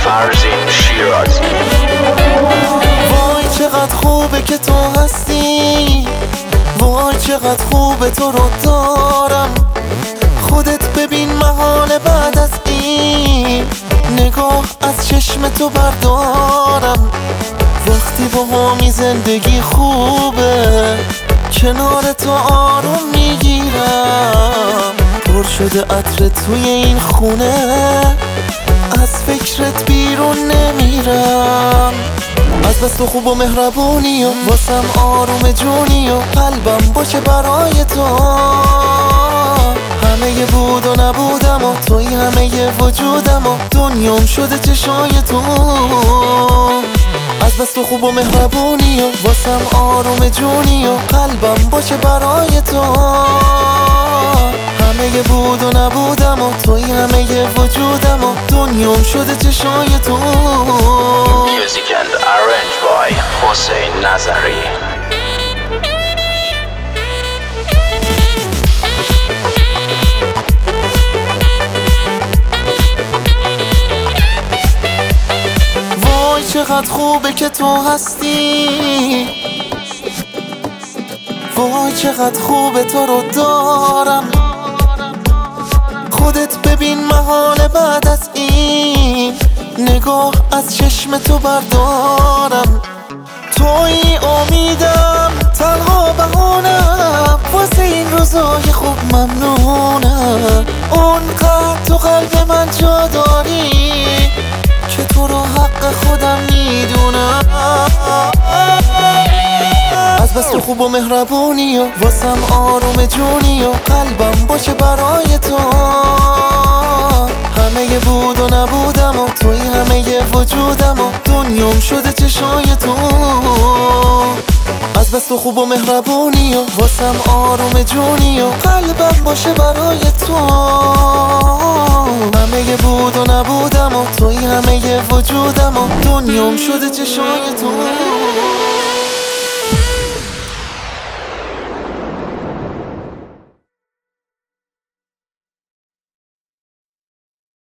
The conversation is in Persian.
فرزین شیرازی. وای چقدر خوبه که تو هستی، وای چقدر خوبه تو رو دارم. خودت ببین محال بعد از این نگاه از چشم تو بردارم. وقتی با همی زندگی خوبه، کنار تو آروم میگیرم. پر شده عطر توی این خونه، از فکرت بیرون نمیرم. از بس تو خوب و مهربونی و واسم آروم جونی و قلبم باشه برای تو. همه ی بود و نبودم و توی همه ی وجودم و دنیام شده چشای تو. از بس تو خوب و مهربونی و واسم آروم جونی و قلبم باشه برای تو. همه ی بود و نبودم و توی همه ی وجودم و دنیام شده چشای تو. Music and arranged by حسین نظری. وای چقدر خوبه که تو هستی، وای چقدر خوبه تو رو دارم. خودت ببین محال بعد از این نگاه از چشم تو بردارم. توی امیدم تنها بهونم، واسه این روزای خوب ممنونم. اونقدر تو قلب من جا داری که تو رو حق خودم میدونم. از بس تو خوب و مهربونی و واسم آروم جونی و قلبم باشه برای تو. همه ی بود و نبودم و توی همه ی وجودم و دنیام شده چشای تو. از بس تو خوب و مهربونی و واسم آروم جونی و قلبم باشه برای تو. همه ی بود و نبودم و توی همه ی وجودم و دنیام شده چشای تو.